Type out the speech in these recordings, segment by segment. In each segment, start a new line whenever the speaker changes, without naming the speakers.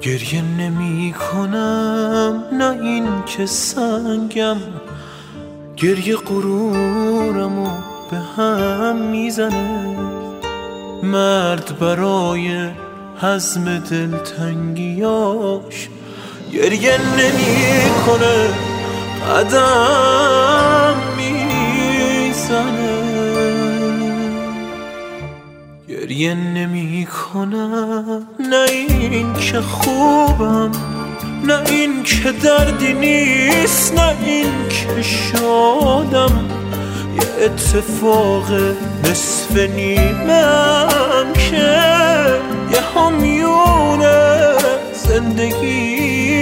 گریه نمی کنم، نه این که سنگم، گریه غرورمو به هم میزنه. مرد برای هضم دلتنگیاش گریه نمی کنه، قدم میزنه. گریه نمی کنم، نه این که خوبم، نه این که دردی نیست، نه این که شادم. یه اتفاق نصف نیمم که یه همیون زندگی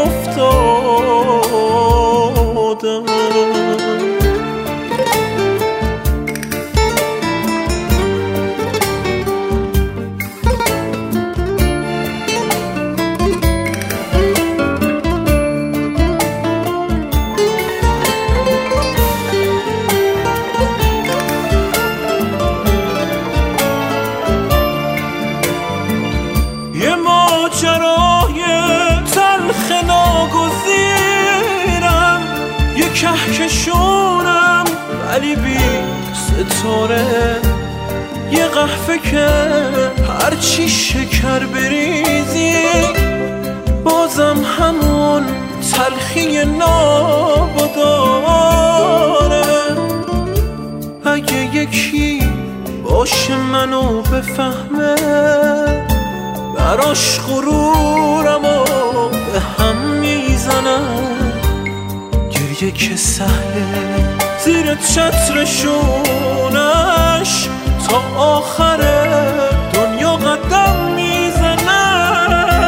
افتادم. ماجرای تلخ ناگزیرم، یه کهکشونم ولی بی ستاره. یه قهوه که هرچی شکر بریزی بازم همون تلخی ناب داره. اگه یکی باشه منو بفهمه، براش غرورمو به هم میزنم. گریه که سهله زیر چترشونش تا آخر دنیا قدم میزنم.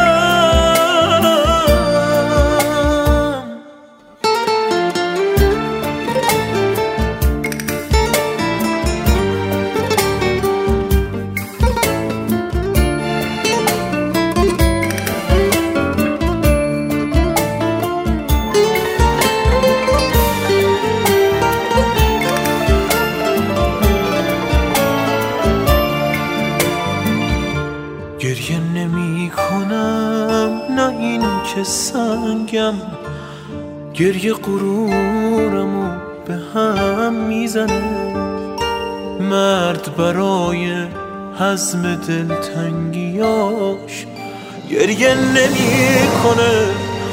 گریه نمی کنم، نه این که سنگم، گریه غرورمو به هم میزنه. مرد برای هضم دلتنگیاش گریه نمی کنه،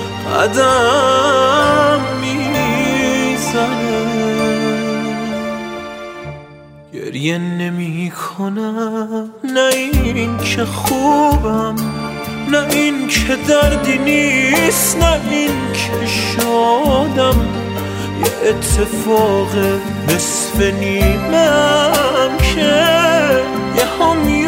قدم میزنه. گریه نمی کنم، نه این که خوبم، نه این که دردی نیست، نه این که شادم. یه اتفاق نصف نیمم که یه همی